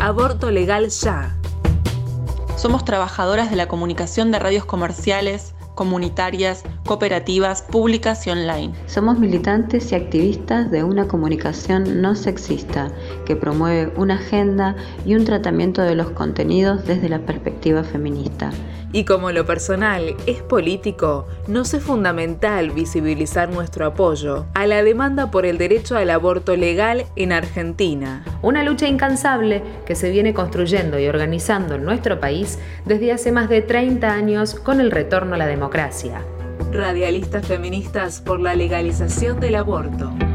Aborto legal ya. Somos trabajadoras de la comunicación de radios comerciales, comunitarias, cooperativas, públicas y online. Somos militantes y activistas de una comunicación no sexista que promueve una agenda y un tratamiento de los contenidos desde la perspectiva feminista. Y como lo personal es político, nos es fundamental visibilizar nuestro apoyo a la demanda por el derecho al aborto legal en Argentina. Una lucha incansable que se viene construyendo y organizando en nuestro país desde hace más de 30 años con el retorno a la democracia. Radialistas feministas por la legalización del aborto.